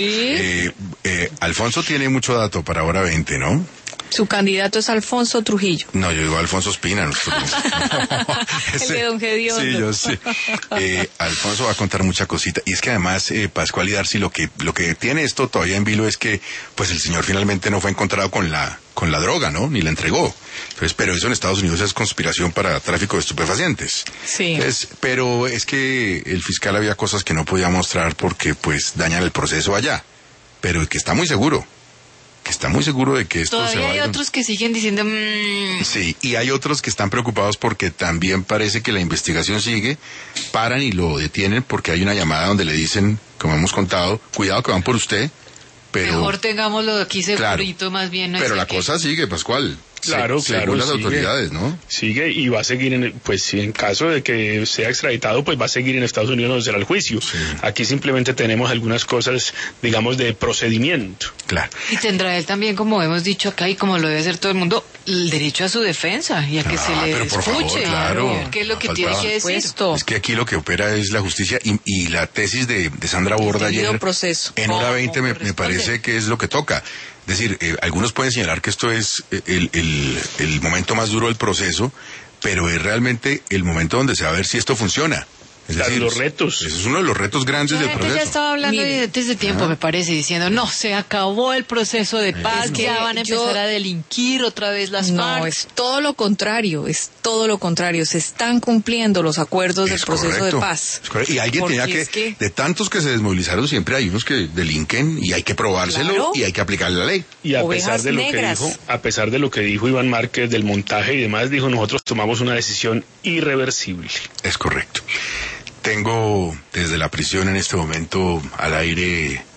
Alfonso tiene mucho dato para hora 20, ¿no? Su candidato es Alfonso Trujillo. No, yo digo Alfonso Espina. No, el de Don Gediondo. Sí, yo sí. Alfonso va a contar mucha cosita. Y es que además, Pascual y Darcy, lo que tiene esto todavía en vilo es que pues el señor finalmente no fue encontrado con la droga, ¿no? Ni la entregó. Entonces, pero eso en Estados Unidos es conspiración para tráfico de estupefacientes. Sí. Entonces, pero es que el fiscal había cosas que no podía mostrar porque pues dañan el proceso allá. Pero que está muy seguro de que esto todavía se va a hay ir. otros que siguen diciendo Sí, y hay otros que están preocupados porque también parece que la investigación sigue, paran y lo detienen porque hay una llamada donde le dicen, como hemos contado, cuidado que van por usted, pero mejor tengámoslo aquí segurito, claro, más bien. No pero sé la qué. cosa sigue, Pascual. Claro, según las sigue. autoridades, ¿no? Sigue y va a seguir, pues si en caso de que sea extraditado, pues va a seguir en Estados Unidos donde será el juicio. Sí. Aquí simplemente tenemos algunas cosas, digamos, de procedimiento. Claro. Y tendrá él también, como hemos dicho acá y como lo debe hacer todo el mundo, el derecho a su defensa y a que se le pero por escuche. favor, claro. ¿Qué es lo que No tiene faltaba. que decir? Puesto. Es que aquí lo que opera es la justicia y la tesis de Sandra Borda Debido ayer proceso. en hora 20 me corresponde. parece que es lo que toca. Es decir, algunos pueden señalar que esto es el momento más duro del proceso, pero es realmente el momento donde se va a ver si esto funciona. Es Claro, decir, los retos. Ese es uno de los retos grandes La del gente ya proceso. estaba hablando Mire. desde tiempo, me parece, diciendo, no, se acabó el proceso de paz, Es que ya van a empezar a delinquir otra vez las No, FARC. es todo lo contrario, se están cumpliendo los acuerdos del Es proceso correcto, de paz. es correcto. Y alguien Porque tenía es que- de tantos que se desmovilizaron, siempre hay unos que delinquen y hay que probárselo Claro. y hay que aplicarle la ley. Y a Ovejas pesar de lo negras. a pesar de lo que dijo Iván Márquez del montaje y demás, dijo, nosotros tomamos una decisión irreversible. Es correcto. Tengo desde la prisión en este momento al aire